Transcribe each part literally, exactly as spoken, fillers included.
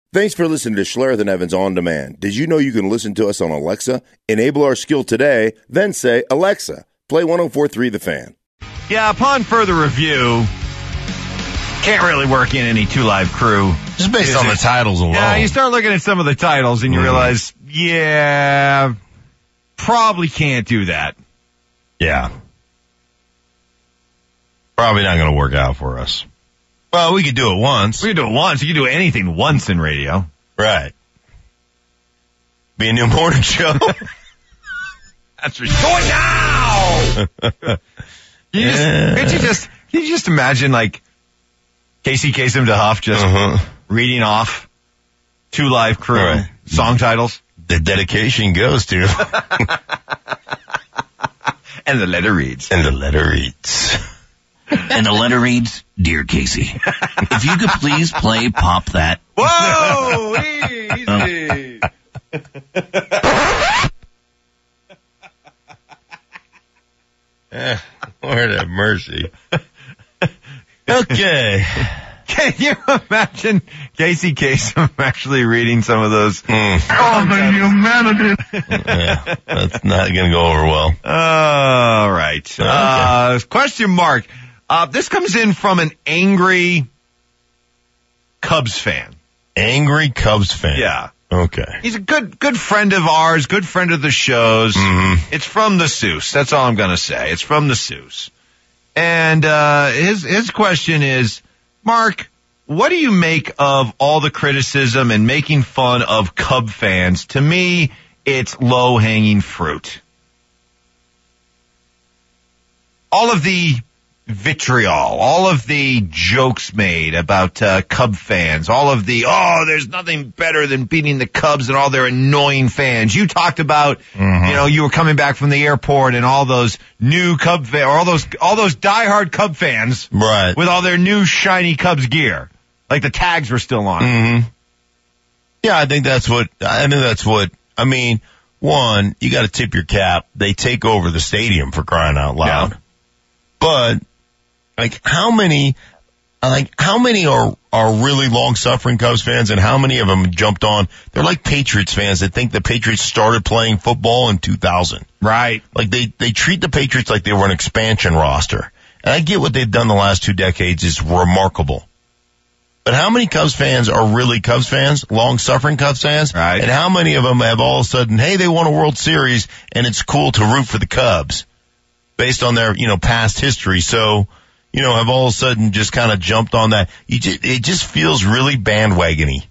Thanks for listening to Schlereth and Evans On Demand. Did you know you can listen to us on Alexa? Enable our skill today, then say, Alexa, play one oh four point three The Fan. Yeah, upon further review, can't really work in any Two Live Crew. Just based on the titles alone. Yeah, you start looking at some of the titles and you mm. realize, yeah, probably can't do that. Yeah. Probably not going to work out for us. Well, we could do it once. We could do it once. You could do anything once in radio. Right. Be a new morning show. That's for sure. Do it now! you just, yeah. Can't you just, can you just imagine, like, Casey Kasem DeHuff just uh-huh. reading off Two Live Crew right. song titles? The dedication goes to. And the letter reads. And the letter reads. And the letter reads, Dear Casey, if you could please play Pop That. Whoa! Easy! eh, Lord have mercy. Okay. Can you imagine Casey Kasem actually reading some of those? Mm. Oh, the humanity. Yeah, that's not going to go over well. All right. Okay. Uh, question mark. Uh, this comes in from an angry Cubs fan. Angry Cubs fan? Yeah. Okay. He's a good, good friend of ours, good friend of the show's. Mm-hmm. It's from the Seuss. That's all I'm going to say. It's from the Seuss. And, uh, his, his question is, Mark, what do you make of all the criticism and making fun of Cub fans? To me, it's low-hanging fruit. All of the vitriol, all of the jokes made about uh, Cub fans, all of the, oh, there's nothing better than beating the Cubs and all their annoying fans. You talked about, mm-hmm. you know, you were coming back from the airport and all those new Cub fans, or all those, all those diehard Cub fans. Right. With all their new shiny Cubs gear. Like the tags were still on. Mm-hmm. Yeah, I think that's what, I think that's what, I mean, one, you got to tip your cap. They take over the stadium, for crying out loud. Yeah. But, like, how many, like, how many are, are really long-suffering Cubs fans, and how many of them jumped on? They're like Patriots fans that think the Patriots started playing football in two thousand. Right. Like, they, they treat the Patriots like they were an expansion roster. And I get what they've done the last two decades is remarkable. But how many Cubs fans are really Cubs fans, long-suffering Cubs fans? Right. And how many of them have all of a sudden, hey, they won a World Series, and it's cool to root for the Cubs based on their, you know, past history. So, you know, have all of a sudden just kind of jumped on that. You just, it just feels really bandwagony.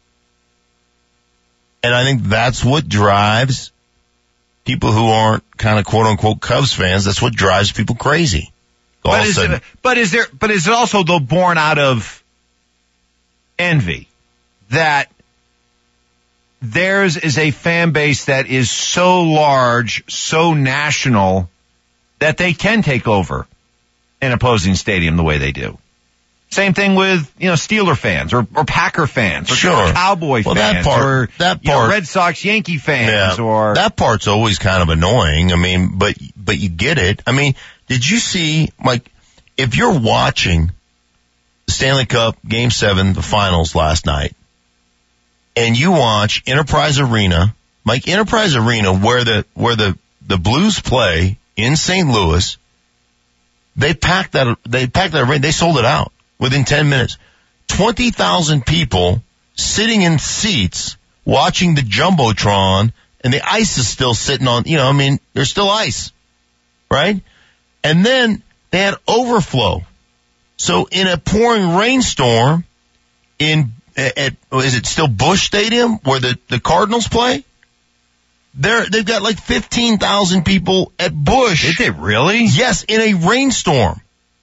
And I think that's what drives people who aren't kind of quote unquote Cubs fans. That's what drives people crazy. All but of a is sudden, it, but is there, but is it also though born out of envy that theirs is a fan base that is so large, so national that they can take over an opposing stadium the way they do? Same thing with, you know, Steeler fans or, or Packer fans or sure. Cowboy well, fans that part, or that part, you know, Red Sox Yankee fans yeah, or that part's always kind of annoying. I mean, but but you get it. I mean, did you see, like, if you're watching the Stanley Cup Game seven, the finals last night, and you watch Enterprise Arena, like Enterprise Arena where the where the, the Blues play in Saint Louis, they packed that they packed that arena, they sold it out within ten minutes. twenty thousand people sitting in seats watching the Jumbotron, and the ice is still sitting on, you know, I mean, there's still ice, right? And then they had overflow. So in a pouring rainstorm in, at, at is it still Busch Stadium where the, the Cardinals play? They're, they've got like fifteen thousand people at Busch. Did they really? Yes, in a rainstorm.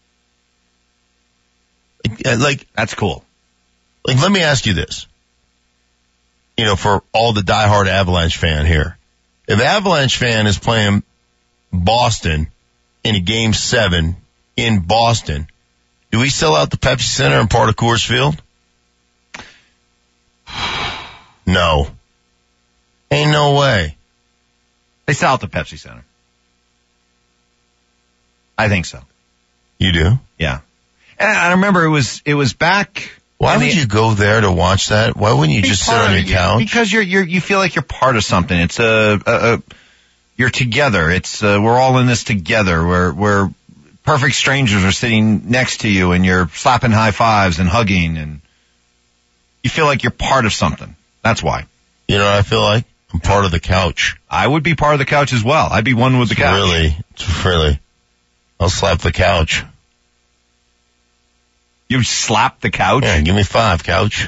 Like, like, that's cool. Like, let me ask you this. You know, for all the diehard Avalanche fan here. If Avalanche fan is playing Boston in a game seven in Boston, do we sell out the Pepsi Center and part of Coors Field? No. Ain't no way. They sell out the Pepsi Center. I think so. You do? Yeah. And I remember it was, it was back, Why I would mean, you go there to watch that? Why wouldn't you just sit on your couch? Because you're you're you feel like you're part of something. It's a, a, a you're together. It's uh, we're all in this together. We're we're perfect strangers are sitting next to you, and you're slapping high fives and hugging, and you feel like you're part of something. That's why. You know what I feel like? I'm part of the couch. I would be part of the couch as well. I'd be one with the It's couch. Really, it's really. I'll slap the couch. You slap the couch? Yeah, give me five, couch.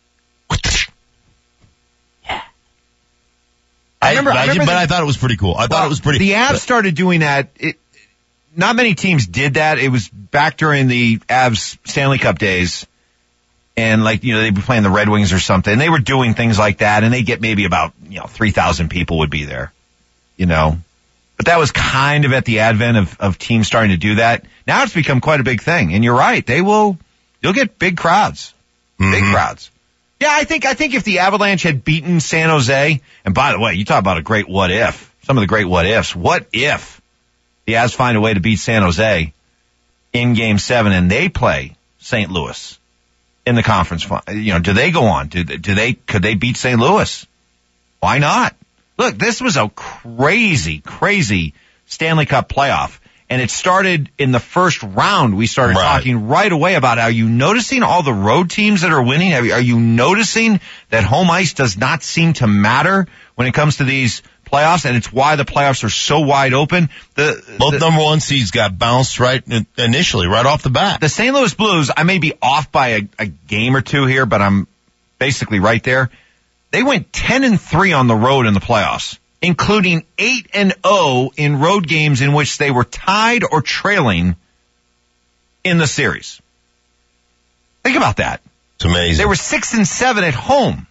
I I, remember, I, I remember but the, I thought it was pretty cool. I well, thought it was pretty. The Avs started doing that. It, not many teams did that. It was back during the Avs Stanley Cup days. And like, you know, they'd be playing the Red Wings or something. They were doing things like that, and they get maybe about, you know, three thousand people would be there, you know. But that was kind of at the advent of, of teams starting to do that. Now it's become quite a big thing. And you're right. They will, you'll get big crowds. Mm-hmm. Big crowds. Yeah, I think, I think if the Avalanche had beaten San Jose, and by the way, you talk about a great what if, some of the great what ifs. What if the Avs find a way to beat San Jose in game seven and they play Saint Louis in the conference? You know, do they go on? Do, do they, could they beat Saint Louis? Why not? Look, this was a crazy, crazy Stanley Cup playoff. And it started in the first round. We started right. talking right away about, are you noticing all the road teams that are winning? Are you noticing that home ice does not seem to matter when it comes to these playoffs? And it's why the playoffs are so wide open. The, Both the, number one seeds got bounced right initially, right off the bat. The Saint Louis Blues, I may be off by a, a game or two here, but I'm basically right there. They went ten and three on the road in the playoffs, including eight and oh in road games in which they were tied or trailing in the series. Think about that. It's amazing. They were six and seven at home.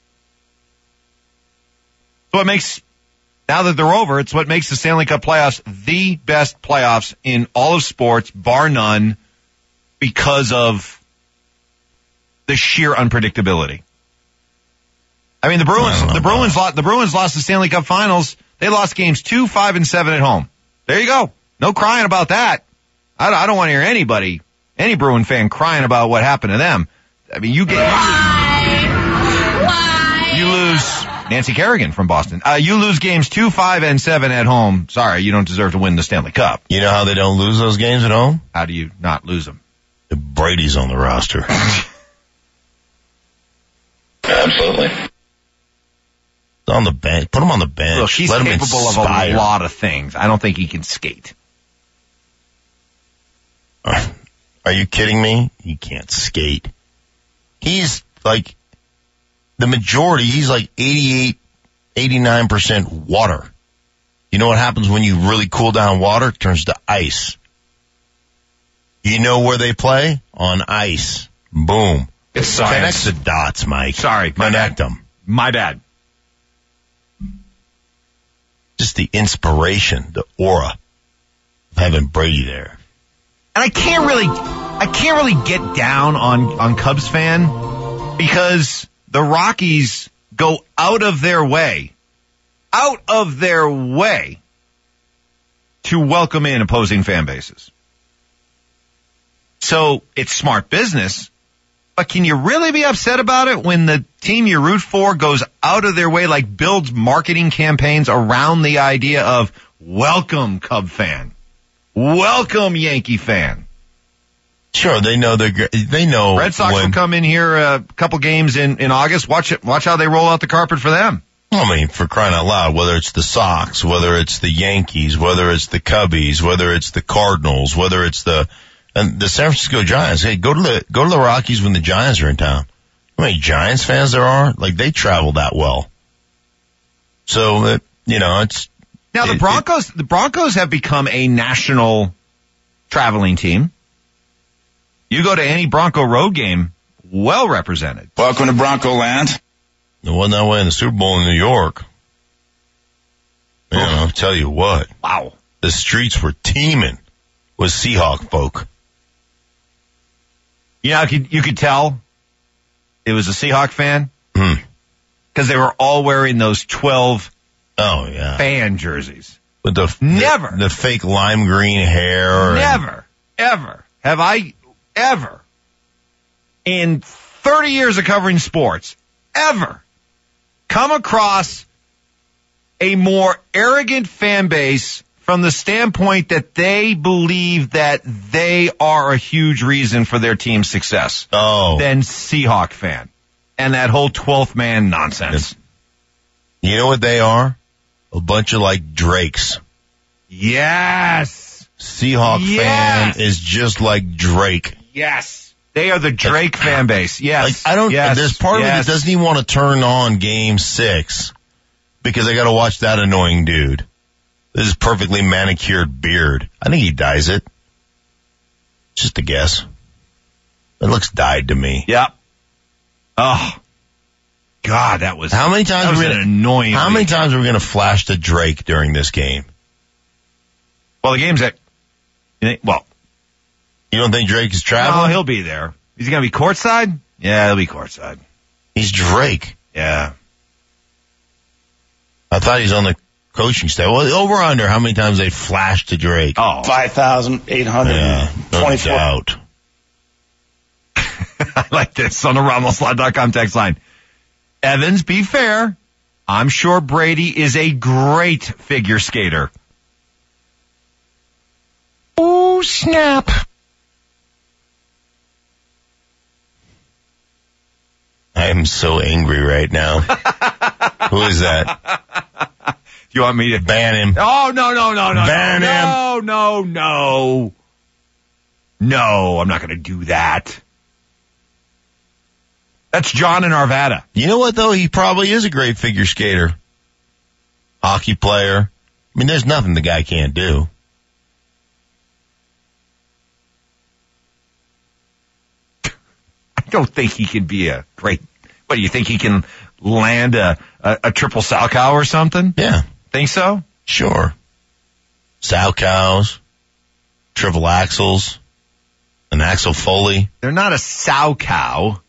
So it makes, now that they're over, it's what makes the Stanley Cup playoffs the best playoffs in all of sports, bar none, because of the sheer unpredictability. I mean, the Bruins, the Bruins lost, the Bruins lost the Stanley Cup Finals. They lost games two, five, and seven at home. There you go. No crying about that. I don't, I don't want to hear anybody, any Bruin fan crying about what happened to them. I mean, you get, Why? Why? you lose, Nancy Kerrigan from Boston. Uh, you lose games two, five, and seven at home. Sorry, you don't deserve to win the Stanley Cup. You know how they don't lose those games at home? How do you not lose them? Brady's on the roster. Absolutely. On the bench. Put him on the bench. Look, he's Let him capable of inspire. a lot of things. I don't think he can skate. Are you kidding me? He can't skate. He's like, the majority, he's like eighty-eight, eighty-nine percent water. You know what happens when you really cool down water? It turns to ice. You know where they play? On ice. Boom. It's science. Connect the dots, Mike. Sorry, my Connect bad. them. My bad. Just the inspiration, the aura of having Brady there. And I can't really, I can't really get down on, on Cubs fan because the Rockies go out of their way, out of their way to welcome in opposing fan bases. So it's smart business, but can you really be upset about it when the team you root for goes out of their way, like builds marketing campaigns around the idea of welcome Cub fan, welcome Yankee fan? Sure, they know they're, they know. Red Sox when, will come in here a couple games in, in August. Watch it. Watch how they roll out the carpet for them. I mean, for crying out loud, whether it's the Sox, whether it's the Yankees, whether it's the Cubbies, whether it's the Cardinals, whether it's the, and the San Francisco Giants. Hey, go to the, go to the Rockies when the Giants are in town. How many Giants fans there are? Like, they travel that well. So, it, you know, it's. Now the it, Broncos, it, the Broncos have become a national traveling team. You go to any Bronco road game, well represented. Welcome to Bronco Land. It wasn't that way in the Super Bowl in New York. You know, I'll tell you what. Wow. The streets were teeming with Seahawk folk. You know, you could, you could tell it was a Seahawk fan Hmm. because they were all wearing those twelve Oh, yeah. fan jerseys. With the, Never. the, the fake lime green hair. and- Never, ever have I ever in thirty years of covering sports, ever come across a more arrogant fan base from the standpoint that they believe that they are a huge reason for their team's success Oh. than Seahawk fan and that whole twelfth man nonsense. You know what they are? A bunch of like Drakes. Yes. Seahawk Yes. fan is just like Drake. Yes. They are the Drake fan base. Yes. Like I don't. Yes. There's part yes. of me that doesn't even want to turn on Game Six because I got to watch that annoying dude. This is perfectly manicured beard. I think he dyes it. Just a guess. It looks dyed to me. Yep. Oh. God, that was How many times that was were we an gonna, annoying. How many leak. times are we going to flash to Drake during this game? Well, the game's at. You think, well, You don't think Drake is no, traveling? he'll be there. Is he going to be courtside? Yeah, he'll be courtside. He's Drake. Yeah. I thought he's on the coaching staff. Well, over under how many times they flashed to Drake? Oh, five thousand eight hundred Yeah, no twenty-four. doubt. I like this on the Ramoslot dot com text line. Evans, be fair. I'm sure Brady is a great figure skater. Oh, snap. I am so angry right now. Who is that? You want me to Ban him. Oh, no, no, no, no. Ban no, no, no, no. No, I'm not going to do that. That's John in Arvada. You know what, though? He probably is a great figure skater. Hockey player. I mean, there's nothing the guy can't do. I don't think he can be a great... What, do you think he can land a, a, a triple Salchow or something? Yeah, Think so? sure. Sow cows, triple axles, an axle Foley. They're not a sow cow.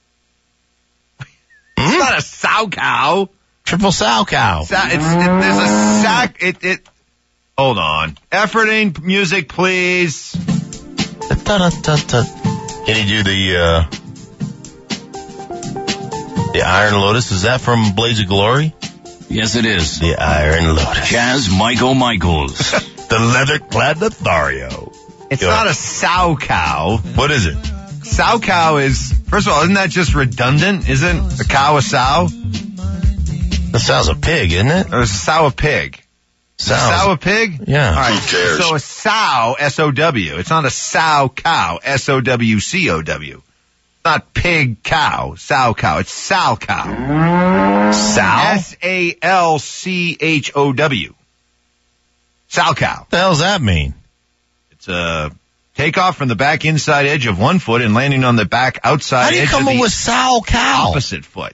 It's not a sow cow. Triple sow cow. Sa- it's, it, there's a sack. It, it. Hold on. Efforting music, please. Da-da-da-da. Can he do the, uh, the Iron Lotus? Is that from Blades of Glory? Yes, it is. The Iron Lotus. Chaz Michael Michaels. The leather-clad Lothario. It's Yeah. not a sow cow. What is it? Sow cow is, first of all, isn't that just redundant? Isn't a cow a sow? That sounds a pig, isn't it? Or is a sow a pig? Is a Sounds- sow a pig? Yeah. All right. Who cares? So a sow, S O W. It's not a sow cow, S O W C O W. Not pig cow, sow cow. It's sow cow. Sow? S A L C H O W. Sow cow. What the hell does that mean? It's a takeoff from the back inside edge of one foot and landing on the back outside How do you edge come of up the with sow cow? opposite foot.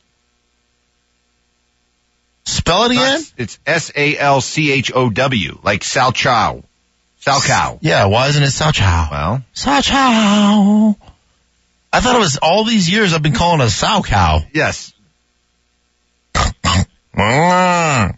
Spell it again? It's S A L C H O W, like Sal Chow. Sal cow. Yeah, why isn't it sow chow? Well, Sow chow. I thought it was all these years I've been calling it a sow cow. yes. Mm.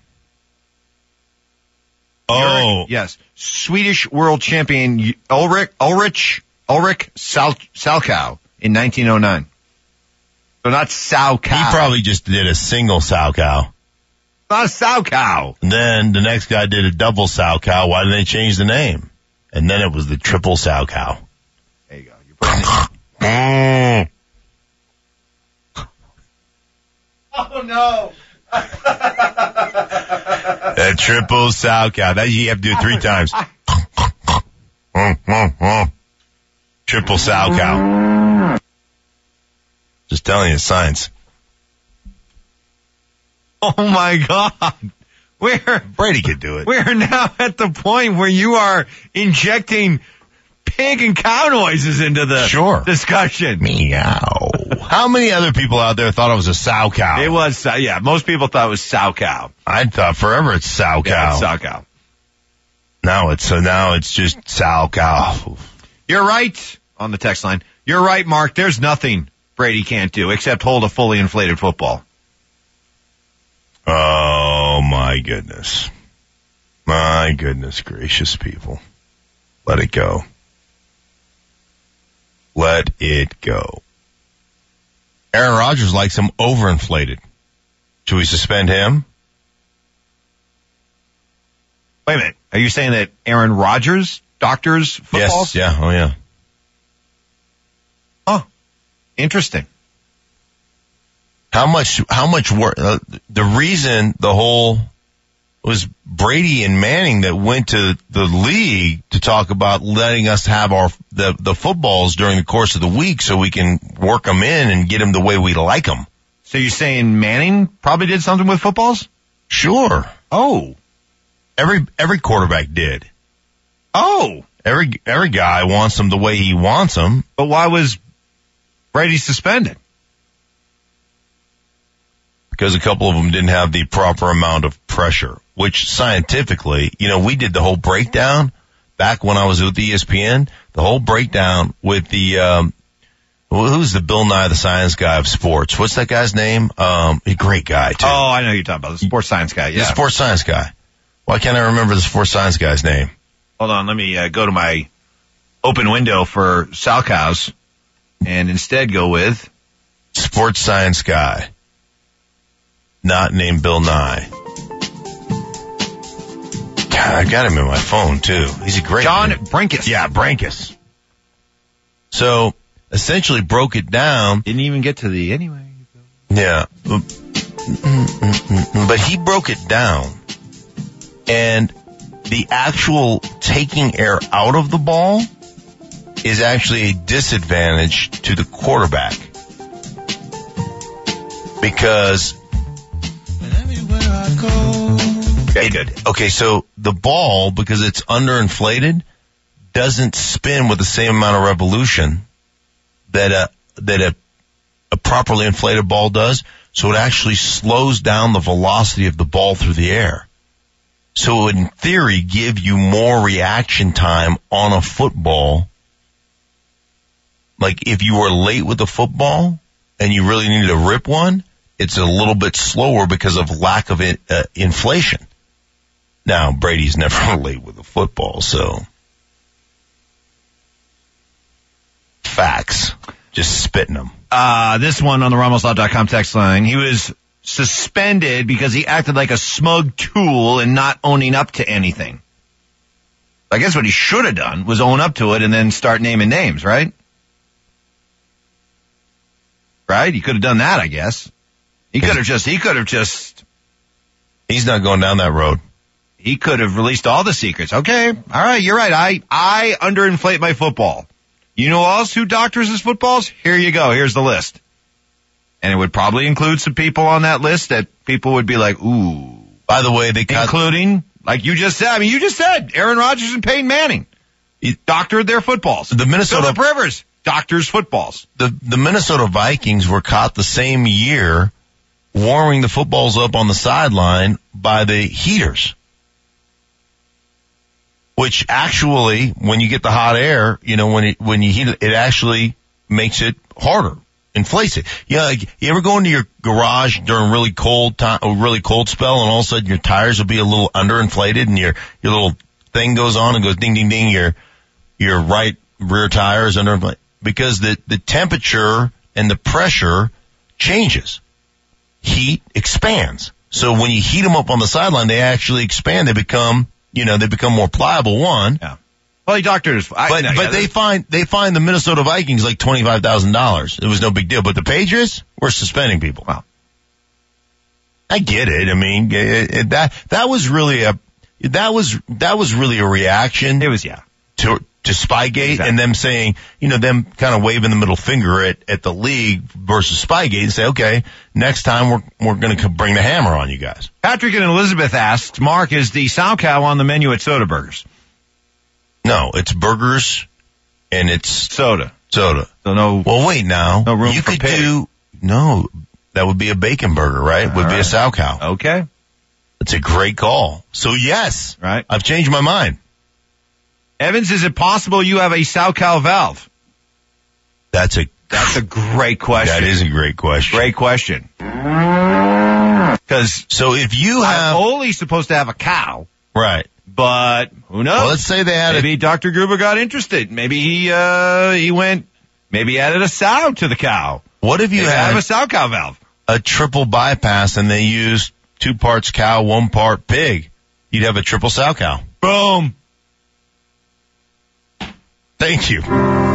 Oh, Yes. Swedish world champion Ulrich, Ulrich, Ulrich Sal, Salchow in nineteen oh nine. So not sow cow. he probably just did a single sow cow. Not a sow cow. And then the next guy did a double sow cow. Why did they change the name? And then it was the triple sow cow. There you go. You're putting it- Mm. Oh no. A triple sow cow. That you have to do it three times. Mm, mm, mm. Triple sow cow. Just telling you, science. Oh my God. We're, Brady could do it. we're now at the point where you are injecting pig and cow noises into the Sure. discussion. Meow. How many other people out there thought it was a sow cow? It was, uh, yeah, most people thought it was sow cow. I thought forever it's sow Yeah, cow. it's sow cow. Now it's so now it's just sow cow. You're right on the text line. You're right, Mark. There's nothing Brady can't do except hold a fully inflated football. Oh my goodness. My goodness gracious, people. Let it go. Let it go. Aaron Rodgers likes him overinflated. Should we suspend him? Wait a minute. Are you saying that Aaron Rodgers doctors footballs? Yes. Yeah. Oh, yeah. Oh, interesting. How much, how much work, uh, the reason the whole was Brady and Manning that went to the league to talk about letting us have our, the, the footballs during the course of the week so we can work them in and get them the way we like them. So you're saying Manning probably did something with footballs? Sure. Oh. Every, every quarterback did. Oh. Every, every guy wants them the way he wants them. But why was Brady suspended? Because a couple of them didn't have the proper amount of pressure, which scientifically, you know, we did the whole breakdown back when I was with E S P N, the whole breakdown with the, um, who's the Bill Nye the Science Guy of sports? What's that guy's name? Um, a great guy too. Oh, I know who you're talking about. The sports science guy. Yeah. The sports science guy. Why can't I remember the sports science guy's name? Hold on. Let me uh, go to my open window for Salcows and instead go with sports science guy. Not named Bill Nye. God, I got him in my phone too. He's a great John man. Brinkus. Yeah, Brinkus. So essentially broke it down. Didn't even get to the anyway. Yeah. But he broke it down. And the actual taking air out of the ball is actually a disadvantage to the quarterback. Because Okay, good. Okay, so the ball, because it's underinflated, doesn't spin with the same amount of revolution that a that a, a properly inflated ball does. So it actually slows down the velocity of the ball through the air. So it would, in theory, give you more reaction time on a football. Like if you were late with a football and you really needed to rip one, it's a little bit slower because of lack of it, uh, inflation. Now, Brady's never late with a football, so facts. Just spitting them. Uh, this one on the Ramos Law dot com text line, he was suspended because he acted like a smug tool and not owning up to anything. I guess what he should have done was own up to it and then start naming names, right? Right? He could have done that, I guess. He could have just, he could have just. He's not going down that road. He could have released all the secrets. Okay. All right. You're right. I, I underinflate my football. You know who else who doctors his footballs? Here you go. Here's the list. And it would probably include some people on that list that people would be like, ooh. By the way, they cut. Including, like you just said, I mean, you just said Aaron Rodgers and Peyton Manning. He doctored their footballs. The Minnesota Phillip Rivers doctors footballs. The, the Minnesota Vikings were caught the same year warming the footballs up on the sideline by the heaters. Which actually, when you get the hot air, you know, when it, when you heat it, it actually makes it harder, inflates it. Yeah, like, you ever go into your garage during really cold time, a really cold spell, and all of a sudden your tires will be a little underinflated, and your your little thing goes on and goes ding ding ding. Your your right rear tire is underinflated because the the temperature and the pressure changes. Heat expands. So when you heat them up on the sideline, they actually expand. They become, you know, they become more pliable. One. Yeah. Well, he doctored his, I, but, no, but yeah, they find, they find the Minnesota Vikings like twenty-five thousand dollars. It was no big deal. But the Patriots were suspending people. Wow. I get it. I mean, it, it, that, that was really a, that was, that was really a reaction. It was, yeah. To, to Spygate Exactly. and them saying, you know, them kind of waving the middle finger at, at the league versus Spygate and say, okay, next time we're, we're going to bring the hammer on you guys. Patrick and Elizabeth asked, Mark, is the sow cow on the menu at Soda Burgers? No, it's burgers and it's Soda. soda. So no, Well, wait now. No room you for could pig. do, no, that would be a bacon burger, right? All would be a right. sow cow. okay. It's a great call. So yes, Right. I've changed my mind. Evans, is it possible you have a sow cow valve? That's a, That's a great question. that is a great question. Great question. Because So if you I'm have, only supposed to have a cow, right. but who knows? Well, let's say they had a, Maybe Doctor Gruber got interested. Maybe he, uh, he went, maybe added a sow to the cow. What if you They had have a Salchow valve? a triple bypass and they used two parts cow, one part pig? You'd have a triple sow cow. Boom. Thank you. Guess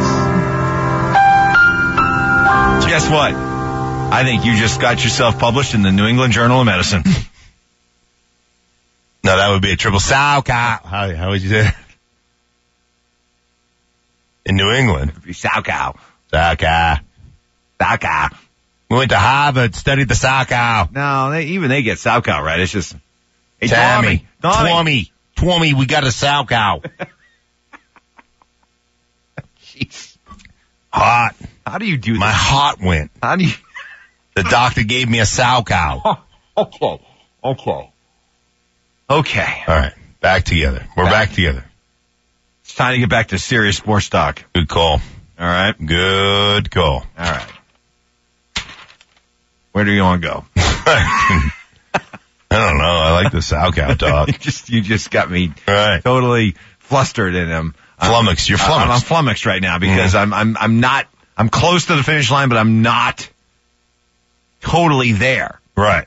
what? I think you just got yourself published in the New England Journal of Medicine. No, that would be a triple sow cow. How, how would you say that? In New England. Salchow. Sow cow. Salchow. We went to Harvard, studied the sow cow. No, they, even they get Salchow right. It's just, hey, Tammy, Tommy, Tommy, Tommy, we got a sow cow. Jeez. Hot. How do you do My that? heart went. How do you? The doctor gave me a sow cow. Okay. Okay. Okay. All right. Back together. We're back. back together. It's time to get back to serious sports talk. Good call. All right. Good call. All right. Where do you want to go? I don't know. I like the sow cow talk. you just you just got me Right. totally flustered in them. Flummoxed. You're flummoxed. I'm, I'm flummoxed right now because mm-hmm. I'm I'm I'm not I'm close to the finish line, but I'm not totally there. Right.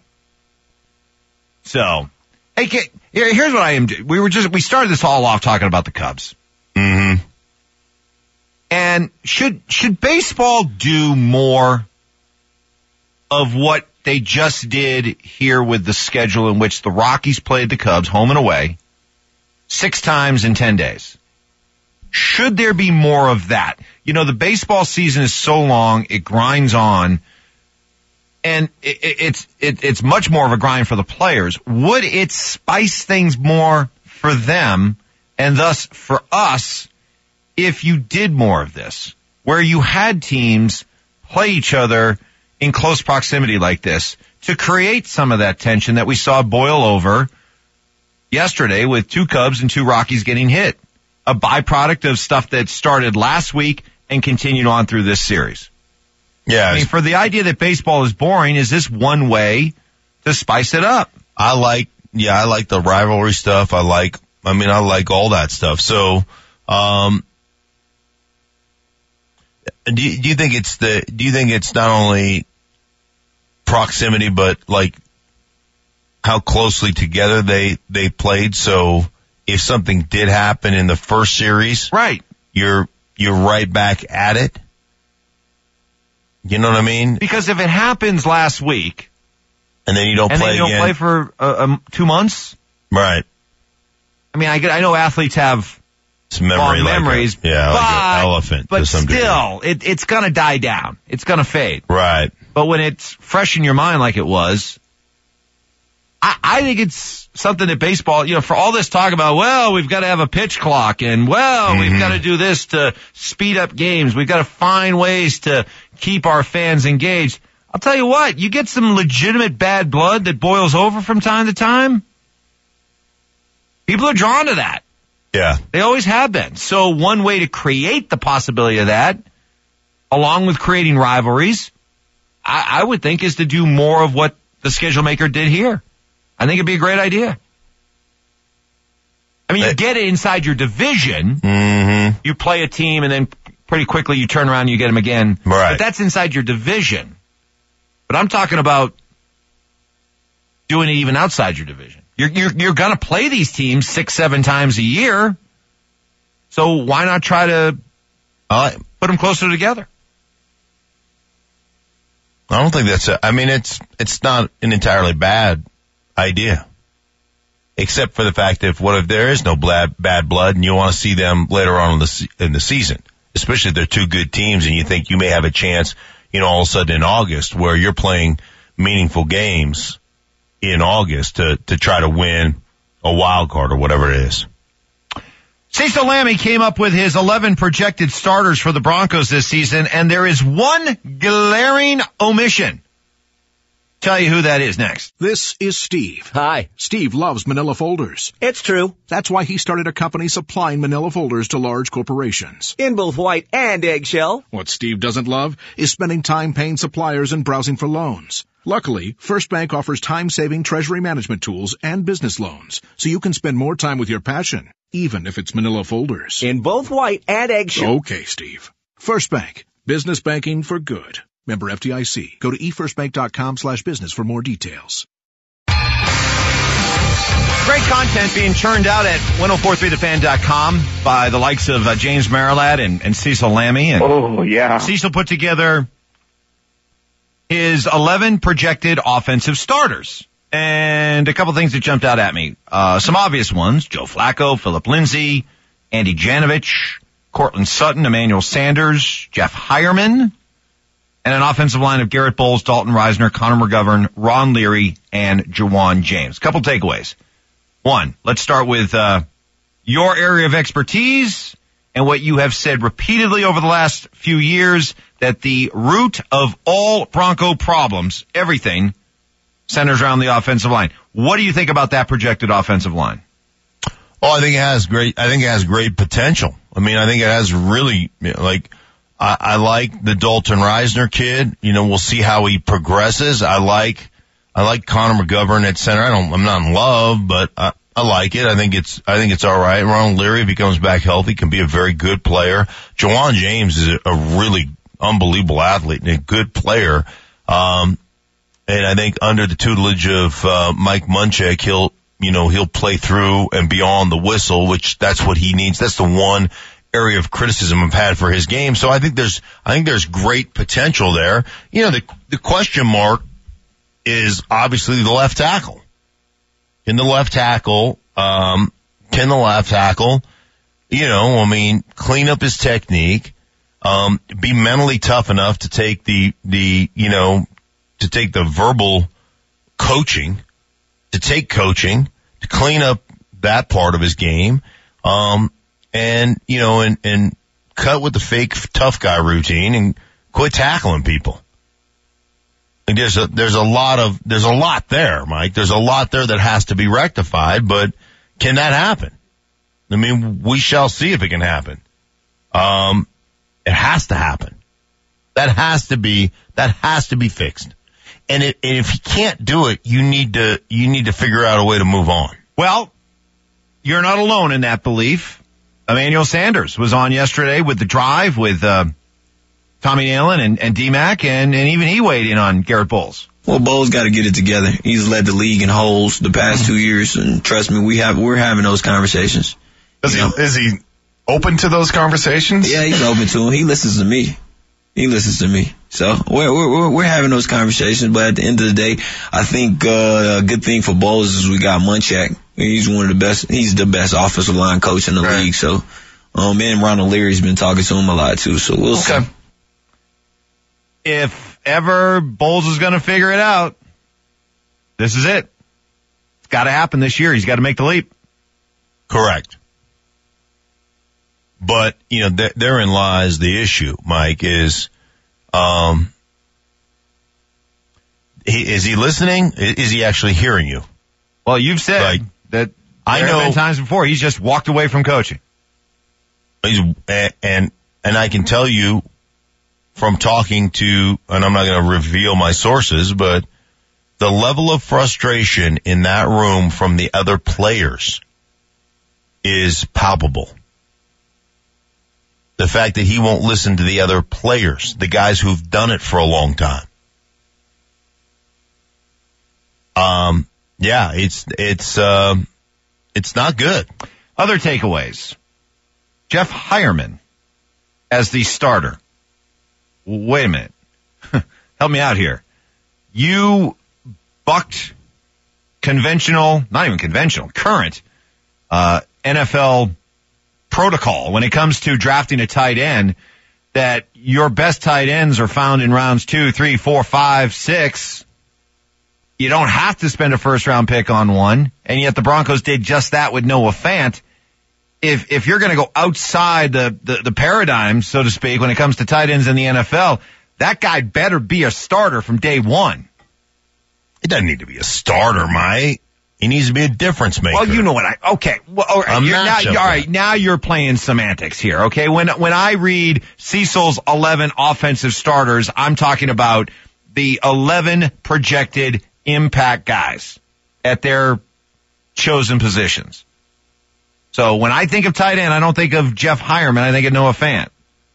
So, hey, here, here's what I am. We were just we started this all off talking about the Cubs. Mm-hmm. And should should baseball do more of what they just did here with the schedule in which the Rockies played the Cubs home and away six times in ten days? Should there be more of that? You know, the baseball season is so long, it grinds on, and it, it, it's it, it's much more of a grind for the players. Would it spice things more for them and thus for us if you did more of this, where you had teams play each other in close proximity like this to create some of that tension that we saw boil over yesterday with two Cubs and two Rockies getting hit? A byproduct of stuff that started last week and continued on through this series. Yeah. I mean, for the idea that baseball is boring, is this one way to spice it up? I like, yeah, I like the rivalry stuff. I like, I mean, I like all that stuff. So, um, do you, do you think it's the, do you think it's not only proximity, but like how closely together they, they played? So if something did happen in the first series, right, you're, you're right back at it. You know what I mean? Because if it happens last week, and then you don't and play then you don't again, play for uh, um, two months, right? I mean, I, I know athletes have it's memory long like memories, a, yeah, but, like an elephant. But to some still, degree. it, it's gonna die down. It's gonna fade, right? But when it's fresh in your mind, like it was, I, I think it's something that baseball, you know, for all this talk about, well, we've got to have a pitch clock and, well, mm-hmm. we've got to do this to speed up games. We've got to find ways to keep our fans engaged. I'll tell you what, you get some legitimate bad blood that boils over from time to time. People are drawn to that. Yeah. They always have been. So one way to create the possibility of that, along with creating rivalries, I, I would think is to do more of what the schedule maker did here. I think it'd be a great idea. I mean, you get it inside your division. Mm-hmm. You play a team and then pretty quickly you turn around and you get them again. Right. But that's inside your division. But I'm talking about doing it even outside your division. You're, you're, you're going to play these teams six, seven times a year. So why not try to uh, put them closer together? I don't think that's a, I mean, it's, it's not an entirely bad idea. Except for the fact that what if there is no bad, bad blood and you want to see them later on in the, in the season, especially if they're two good teams and you think you may have a chance, you know, all of a sudden in August where you're playing meaningful games in August to, to try to win a wild card or whatever it is. Cecil Lammey came up with his eleven projected starters for the Broncos this season, and there is one glaring omission. Tell you who that is next. This is Steve. Hi. Steve loves manila folders. It's true. That's why he started a company supplying manila folders to large corporations. In both white and eggshell. What Steve doesn't love is spending time paying suppliers and browsing for loans. Luckily, First Bank offers time-saving treasury management tools and business loans, so you can spend more time with your passion, even if it's manila folders. In both white and eggshell. Okay, Steve. First Bank. Business banking for good. Member F D I C. Go to e first bank dot com slash business for more details. Great content being churned out at ten forty-three the fan dot com by the likes of uh, James Marilad and, and Cecil Lammy. And oh, yeah. Cecil put together his eleven projected offensive starters. And a couple things that jumped out at me. Uh, some obvious ones: Joe Flacco, Philip Lindsay, Andy Janovich, Cortland Sutton, Emmanuel Sanders, Jeff Hireman, and an offensive line of Garrett Bowles, Dalton Reisner, Connor McGovern, Ron Leary, and Jawan James. Couple takeaways. One, let's start with uh, your area of expertise and what you have said repeatedly over the last few years, that the root of all Bronco problems, everything, centers around the offensive line. What do you think about that projected offensive line? Oh, I think it has great, I think it has great potential. I mean, I think it has really, like, I, I like the Dalton Reisner kid. You know, we'll see how he progresses. I like, I like Connor McGovern at center. I don't, I'm not in love, but I, I like it. I think it's, I think it's all right. Ron Leary, if he comes back healthy, can be a very good player. Jawan James is a, a really unbelievable athlete and a good player. Um, and I think under the tutelage of, uh, Mike Munchak, he'll, you know, he'll play through and beyond the whistle, which that's what he needs. That's the one area of criticism I've had for his game. So I think there's, I think there's great potential there. You know, the, the question mark is obviously the left tackle. Can the left tackle, um, can the left tackle, you know, I mean, clean up his technique, um, be mentally tough enough to take the, the, you know, to take the verbal coaching, to take coaching, to clean up that part of his game, um, and, you know, and, and cut with the fake tough guy routine and quit tackling people. Like there's a, there's a lot of, there's a lot there, Mike. There's a lot there that has to be rectified, but can that happen? I mean, we shall see if it can happen. Um, it has to happen. That has to be, that has to be fixed. And, it, and if you can't do it, you need to, you need to figure out a way to move on. Well, you're not alone in that belief. Emmanuel Sanders was on yesterday with The Drive with, uh, Tommy Nalen and, and D-Mac, and, and even he weighed in on Garrett Bowles. Well, Bowles got to get it together. He's led the league in holes the past two years, and trust me, we have, we're having those conversations. Is he, is he open to those conversations? Yeah, he's open to them. He listens to me. He listens to me. So we're, we're, we're having those conversations, but at the end of the day, I think, uh, a good thing for Bowles is we got Munchak. He's one of the best, he's the best offensive line coach in the right. league. So, um, and Ronald Leary's been talking to him a lot too. So we'll okay. see. If ever Bowles is going to figure it out, this is it. It's got to happen this year. He's got to make the leap. Correct. But, you know, th- therein lies the issue, Mike, is, um, he, is he listening? Is he actually hearing you? Well, you've said like, that I there know have been times before he's just walked away from coaching. He's, and, and, and I can tell you from talking to, and I'm not going to reveal my sources, but the level of frustration in that room from the other players is palpable. The fact that he won't listen to the other players, the guys who've done it for a long time. Um, yeah, it's, it's, um, it's not good. Other takeaways. Jeff Hireman as the starter. Wait a minute. Help me out here. You bucked conventional, not even conventional, current, uh, N F L protocol when it comes to drafting a tight end, that your best tight ends are found in rounds two, three, four, five, six. You don't have to spend a first round pick on one. And yet the Broncos did just that with Noah Fant. If, if you're going to go outside the, the, the paradigm, so to speak, when it comes to tight ends in the N F L, that guy better be a starter from day one. It doesn't need to be a starter, Mike. He needs to be a difference maker. Well, you know what I, okay. Well, all right. You're now, all right. Now you're playing semantics here. Okay. When, when I read Cecil's eleven offensive starters, I'm talking about the eleven projected impact guys at their chosen positions. So when I think of tight end, I don't think of Jeff Hireman. I think of Noah Fant.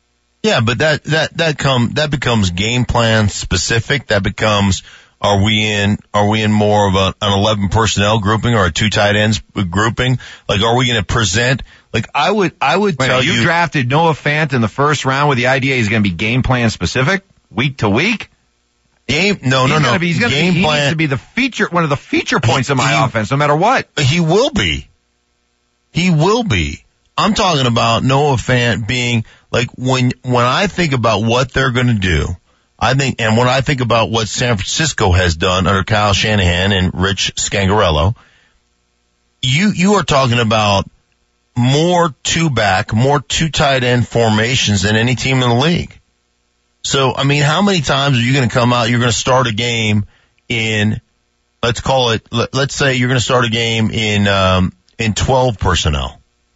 Yeah, but that, that, that come, that becomes game plan specific. That becomes, are we in, are we in more of a, an eleven personnel grouping or a two tight ends grouping? Like, are we going to present, like, I would, I would Wait, tell you, you. drafted Noah Fant in the first round with the idea he's going to be game plan specific, week to week? Game, no, he's no, gonna no. Be, he's gonna game be, he plan. needs to be the feature, one of the feature points he, of my he, offense, no matter what. He will be. He will be. I'm talking about Noah Fant being, like, when, when I think about what they're going to do, I think, and when I think about what San Francisco has done under Kyle Shanahan and Rich Scangarello, you, you are talking about more two back, more two tight end formations than any team in the league. So, I mean, how many times are you going to come out, you're going to start a game in, let's call it, let, let's say you're going to start a game in, um, in twelve personnel.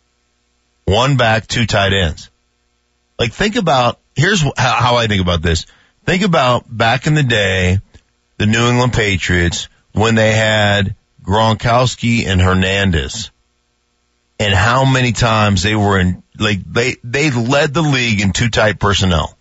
One back, two tight ends. Like, think about, here's how, how I think about this. Think about back in the day, the New England Patriots, when they had Gronkowski and Hernandez, and how many times they were in, like, they, they led the league in two tight personnel.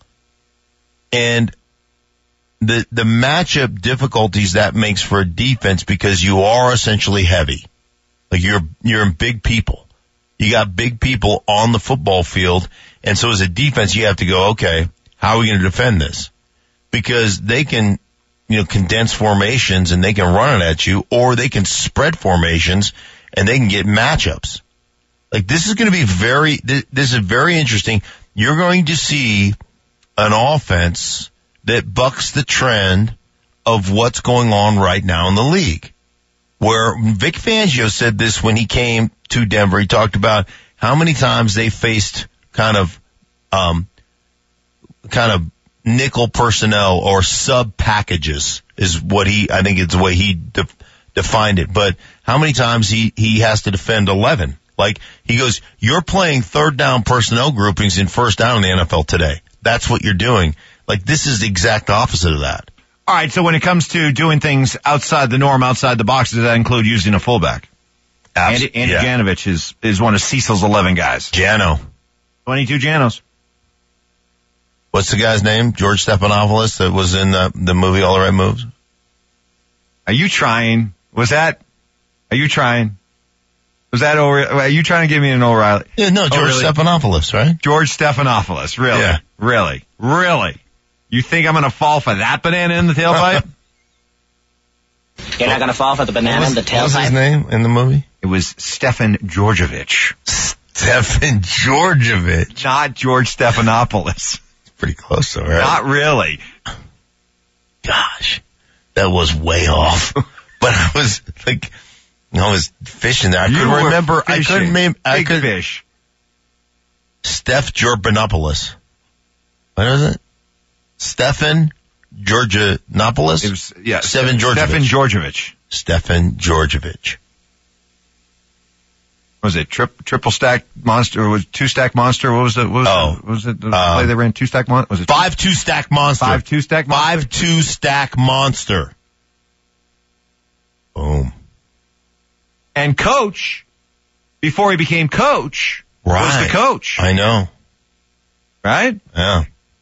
And the, the matchup difficulties that makes for a defense, because you are essentially heavy. Like, you're, you're in big people. You got big people on the football field, and so as a defense, you have to go, okay, how are we going to defend this? Because they can, you know, condense formations and they can run it at you, or they can spread formations and they can get matchups. Like, this is going to be very, this is very interesting. You're going to see an offense that bucks the trend of what's going on right now in the league. Where Vic Fangio said this when he came to Denver. He talked about how many times they faced kind of, um, kind of nickel personnel or sub packages is what he, I think it's the way he de- defined it. But how many times he, he has to defend eleven? Like, he goes, you're playing third down personnel groupings in first down in the N F L today. That's what you're doing. Like, this is the exact opposite of that. All right, so when it comes to doing things outside the norm, outside the box, does that include using a fullback? Abs- Andy, Andy yeah. Janovich is, is one of Cecil's eleven guys. Jano. twenty-two Janos. What's the guy's name? George Stephanopoulos that was in the, the movie All the Right Moves? Are you trying? Was that, are you trying? Was that, O'Reilly? Are you trying to give me an O'Reilly? Yeah, no, George O'Reilly? Stephanopoulos, right? George Stephanopoulos, really? Yeah. Really? Really? You think I'm going to fall for that banana in the tailpipe? You're not going to fall for the banana was, in the tailpipe? What was his name in the movie? It was Stefan Georgievich. Stefan Georgievich. Not George Stephanopoulos. Pretty close though, right? Not really. Gosh, that was way off. But I was like, I was fishing there. I You couldn't were remember. I fishing. couldn't name. I Big could. fish. Steph Georgianopoulos. What is it? Stefan Georgianopoulos? It was, yeah. Stefan Georgievich. Stefan Georgievich. Stefan Georgievich. Was it tri- triple stack monster or was two stack monster? What was it? What was Oh. it? What was it the Uh, play they ran? Two stack monster? Was it Five two stack monster. Five two stack monster? Five two stack monster. Boom. And coach, before he became coach, Right. was the coach. I know. Right? Yeah.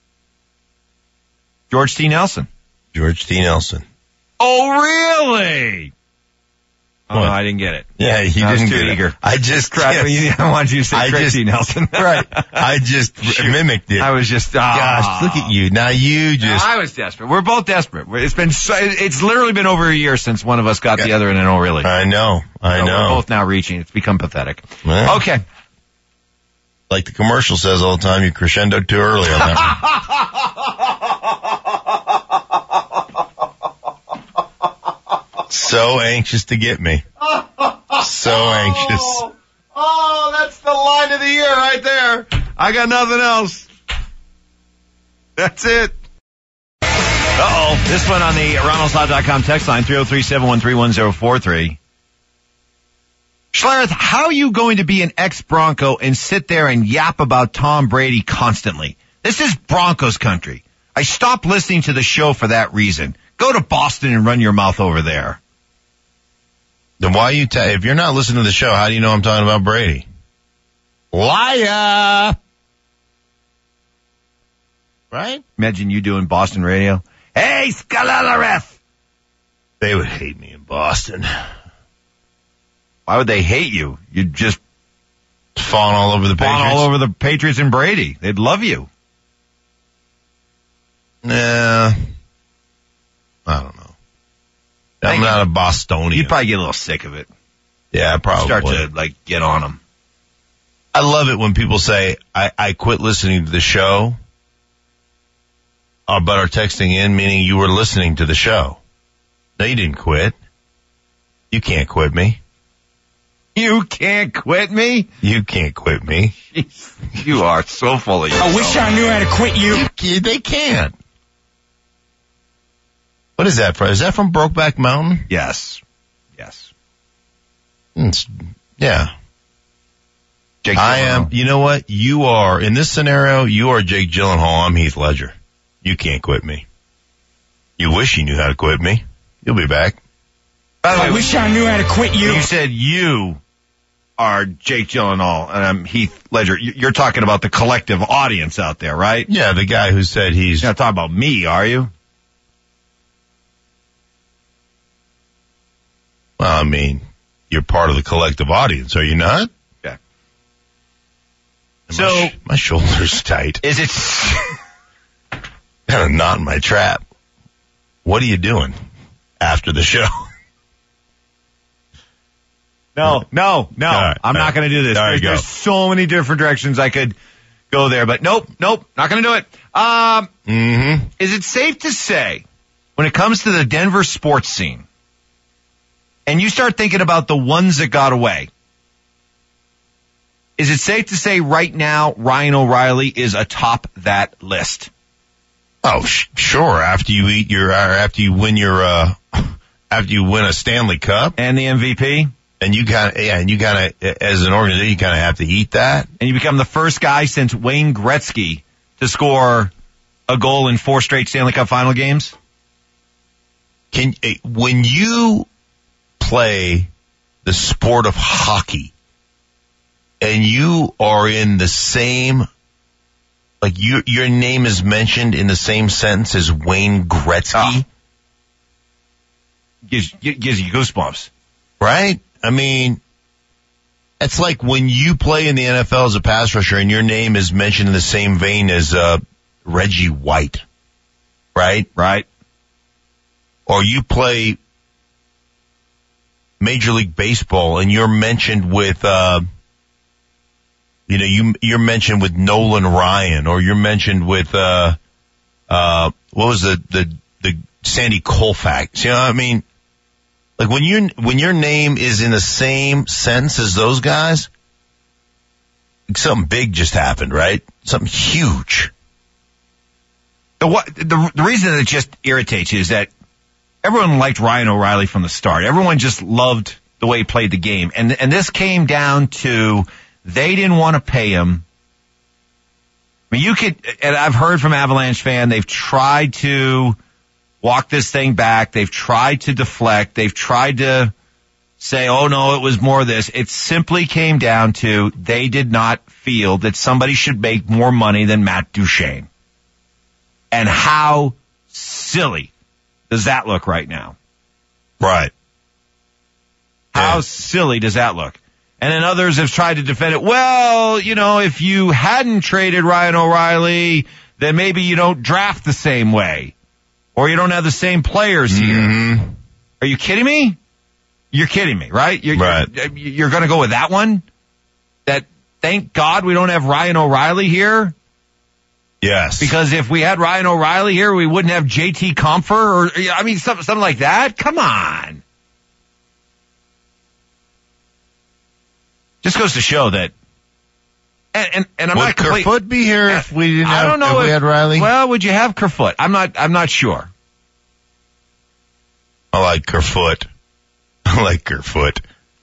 George T. Nelson. George T. Nelson. Oh, really? Oh, What? no, I didn't get it. Yeah, he I was didn't too get it. eager. I just Crap, yes. I wanted you to say I Craig just- T. Nelson. Right. I just mimicked it. I was just, Gosh, ah. look at you. Now you just. I was desperate. We're both desperate. It's been, so, it's literally been over a year since one of us got the other in an oh really. I know. I So know. We're both now reaching. It's become pathetic. Yeah. Okay. Like the commercial says all the time, you crescendo too early on that. So anxious to get me. So anxious. Oh, that's the line of the year right there. I got nothing else. That's it. Uh-oh. This one on the Ronalds Law dot com text line, three oh three, seven one three, one oh four three. Schlereth, how are you going to be an ex-Bronco and sit there and yap about Tom Brady constantly? This is Broncos country. I stopped listening to the show for that reason. Go to Boston and run your mouth over there. Then why you, ta- if you're not listening to the show, how do you know I'm talking about Brady? Liar! Right? Imagine you doing Boston radio. Hey, Scalareth! They would hate me in Boston. Why would they hate you? You'd just fawn all over the fawn Patriots. all over the Patriots and Brady. They'd love you. Nah. I don't know. I'm not a Bostonian. You'd probably get a little sick of it. Yeah, probably. Start to, like, get on them. I love it when people say, I, I quit listening to the show, uh, but are texting in, meaning you were listening to the show. No, you didn't quit. You can't quit me. You can't quit me? You can't quit me. You are so full of yourself. I wish I knew how to quit you. you they can't. What is that from? Is that from Brokeback Mountain? Yes. Yes. It's, yeah. Jake I Gyllenhaal. am, you know what? You are, in this scenario, you are Jake Gyllenhaal. I'm Heath Ledger. You can't quit me. You wish you knew how to quit me. You'll be back. By the way, I wish I knew how to quit you. You said you are Jake Gyllenhaal and I'm Heath Ledger. You're talking about the collective audience out there, right? Yeah, the guy who said he's... You're not talking about me, are you? Well, I mean, you're part of the collective audience, are you not? Yeah. My So... sh- my shoulder's tight. Is it... Kind of knot in my trap. What are you doing after the show? No, no, no. Right, I'm not right. going to do this. There There's, you go. there's so many different directions I could go there, but nope, nope, not going to do it. Um, Mm-hmm. is it safe to say, when it comes to the Denver sports scene, and you start thinking about the ones that got away, is it safe to say right now Ryan O'Reilly is atop that list? Oh, sh- sure. After you eat your, or after you win your, uh, after you win a Stanley Cup And the M V P? and you kind of, yeah, and you kind of, as an organization, you kind of have to eat that. And you become the first guy since Wayne Gretzky to score a goal in four straight Stanley Cup final games? Can, eh, when you play the sport of hockey and you are in the same, like you, your name is mentioned in the same sentence as Wayne Gretzky, Oh. Gives, gives you goosebumps. right? I mean, it's like when you play in the N F L as a pass rusher and your name is mentioned in the same vein as uh, Reggie White, right? Right. Or you play Major League Baseball and you're mentioned with, uh, you know, you, you're mentioned with Nolan Ryan, or you're mentioned with, uh, uh, what was the, the, the Sandy Koufax? You know what I mean? Like when you, when your name is in the same sentence as those guys, something big just happened, right? Something huge. The, what, the, the reason that it just irritates you is that everyone liked Ryan O'Reilly from the start. Everyone just loved the way he played the game. And, and this came down to they didn't want to pay him. I mean, you could, and I've heard from Avalanche fan, they've tried to walk this thing back. They've tried to deflect. They've tried to say, oh no, it was more this. It simply came down to they did not feel that somebody should make more money than Matt Duchene. And how silly does that look right now? Right. How Yeah. silly does that look? And then others have tried to defend it. Well, you know, if you hadn't traded Ryan O'Reilly, then maybe you don't draft the same way. Or you don't have the same players here. Mm-hmm. Are you kidding me? You're kidding me, right? You're, Right. You're, you're going to go with that one? That, thank God we don't have Ryan O'Reilly here? Yes. Because if we had Ryan O'Reilly here, we wouldn't have J T Comfer or, I mean, something, something like that. Come on. Just goes to show that, and, and, and I'm would not complete, Kerfoot be here if we didn't have, I don't know if we if- had Riley? Well, would you have Kerfoot? I'm not, I'm not sure. I like Kerfoot. I like Kerfoot.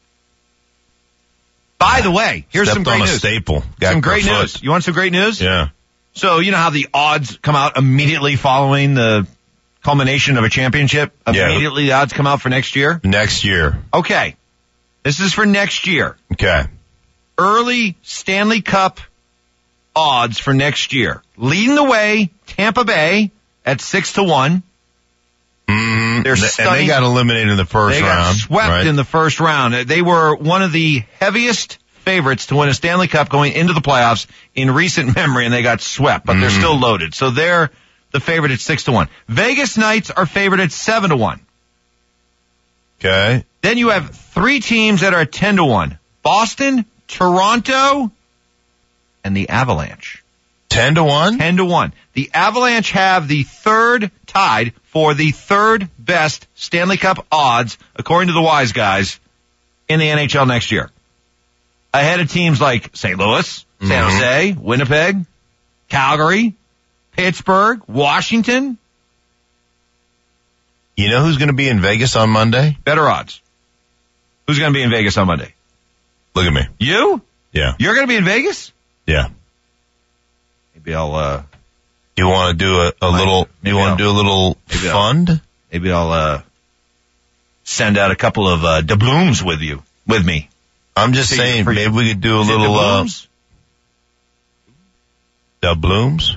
By the way, here's Stepped some great on a news. staple. Got Some great Kerfoot. news. You want some great news? Yeah. So, you know how the odds come out immediately following the culmination of a championship? Yeah. Immediately the odds come out for next year? Next year. Okay. This is for next year. Okay. Early Stanley Cup odds for next year. Leading the way, Tampa Bay at six to one. Mm-hmm. They're and stunning. they got eliminated in the first they round. They got swept right? in the first round. They were one of the heaviest favorites to win a Stanley Cup going into the playoffs in recent memory, and they got swept, but mm. they're still loaded. So they're the favorite at six to one. Vegas Knights are favored at seven to one. Okay. Then you have three teams that are at ten to one. Boston, Toronto, and the Avalanche. Ten to one? Ten to one. The Avalanche have the third tied for the third best Stanley Cup odds, according to the wise guys, in the N H L next year. Ahead of teams like Saint Louis, San mm-hmm. Jose, Winnipeg, Calgary, Pittsburgh, Washington. You know who's going to be in Vegas on Monday? Better odds. Who's going to be in Vegas on Monday? Look at me. You? Yeah. You're going to be in Vegas? Yeah. Maybe I'll, uh... You want to do a, a little, you want to do a little maybe fund? I'll, maybe I'll, uh, send out a couple of, uh, doubloons with you, with me. I'm just saying, for, maybe we could do a little, uh, doubloons?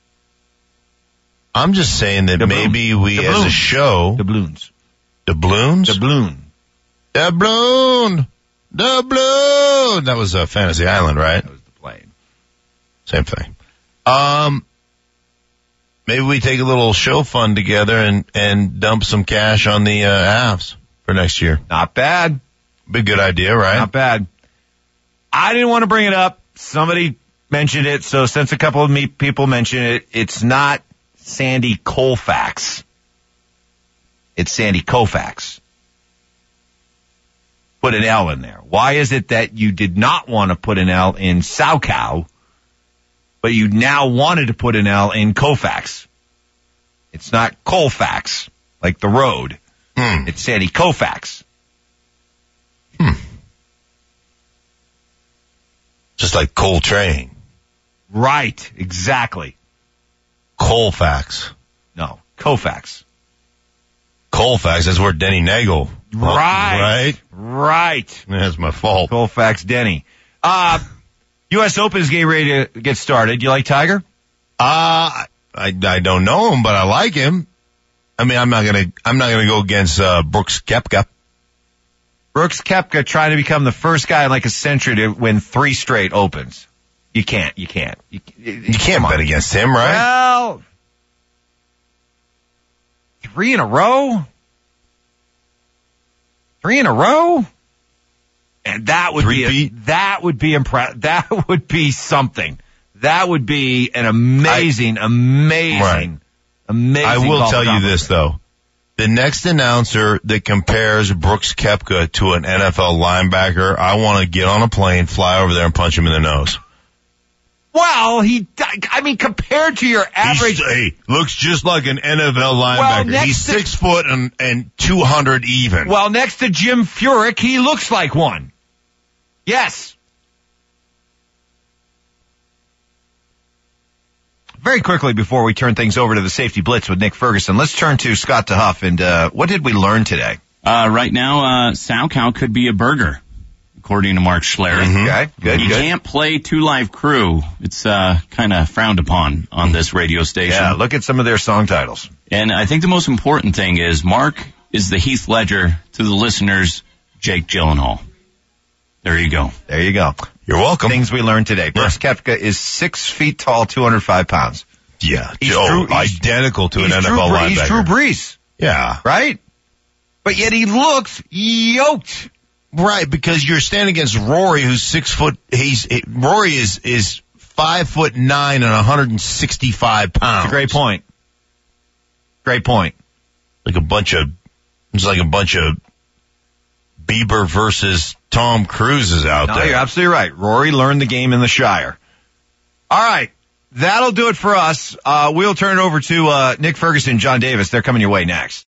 I'm just saying that doubloon. maybe we, doubloon. as a show. Doubloons. Doubloons? Doubloon. Doubloon! Doubloon! That was, uh, Fantasy Island, right? That was the plane. Same thing. Um, maybe we take a little show fund together and, and dump some cash on the, uh, Avs for next year. Not bad. Be a good idea, right? Not bad. I didn't want to bring it up. Somebody mentioned it, so since a couple of me people mentioned it, it's not Sandy Koufax. It's Sandy Koufax. Put an L in there. Why is it that you did not want to put an L in Saukow, but you now wanted to put an L in Koufax? It's not Colfax, like the road. Hmm. It's Sandy Koufax. Hmm. Just like Coltrane. Right, exactly. Colfax. No, Koufax. Colfax, that's where Denny Nagel. Right. Right? Right. That's my fault. Colfax Denny. Uh, U S Open is getting ready to get started. You like Tiger? Uh, I, I don't know him, but I like him. I mean, I'm not gonna, I'm not gonna go against, uh, Brooks Koepka. Brooks Koepka trying to become the first guy in like a century to win three straight Opens. You can't, you can't. You, you, you can't bet against him, right? Well, three in a row? Three in a row? And that would Three be, a, that would be impressive. That would be something. That would be an amazing, I, amazing, right. amazing. I will tell you this though. The next announcer that compares Brooks Koepka to an N F L linebacker, I want to get on a plane, fly over there and punch him in the nose. Well, he, I mean, compared to your average. He's, hey, looks just like an N F L linebacker. Well, He's to, six foot and, and two hundred even. Well, next to Jim Furyk, he looks like one. Yes. Very quickly before we turn things over to the Safety Blitz with Nick Ferguson, let's turn to Scott DeHuff. And uh, what did we learn today? Uh, right now, uh, Saukow could be a burger, according to Mark Schlereth. Mm-hmm. Okay, good, You good. can't play two live crew. It's uh, kind of frowned upon on this radio station. Yeah, look at some of their song titles. And I think the most important thing is Mark is the Heath Ledger to the listeners, Jake Gyllenhaal. There you go. There you go. You're welcome. Things we learned today. Brooks yeah. Koepka is six feet tall, two hundred five pounds. Yeah. He's Joe, Drew, he's, identical to an he's N F Drew, L linebacker. He's Drew Brees. Yeah. Right? But yet he looks yoked. Right, because you're standing against Rory, who's six foot, he's, it, Rory is, is five foot nine and one hundred sixty-five pounds. That's a great point. Great point. Like a bunch of, it's like a bunch of Bieber versus Tom Cruise is out no, there. You're absolutely right. Rory learned the game in the Shire. All right. That'll do it for us. Uh, we'll turn it over to, uh, Nick Ferguson, John Davis. They're coming your way next.